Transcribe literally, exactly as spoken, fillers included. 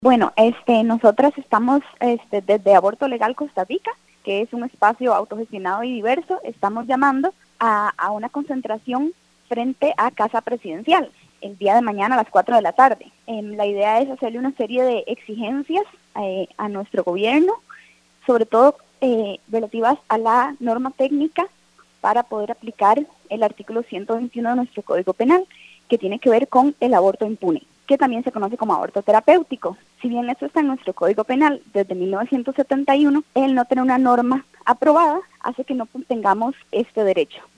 Bueno, este, nosotras estamos este, desde Aborto Legal Costa Rica, que es un espacio autogestionado y diverso, estamos llamando a, a una concentración frente a Casa Presidencial el día de mañana a las cuatro de la tarde. Eh, la idea es hacerle una serie de exigencias eh, a nuestro gobierno, sobre todo eh, relativas a la norma técnica para poder aplicar el artículo ciento veintiuno de nuestro Código Penal, que tiene que ver con el aborto impune, que también se conoce como aborto terapéutico. Si bien esto está en nuestro Código Penal desde mil novecientos setenta y uno, el no tener una norma aprobada hace que no tengamos este derecho.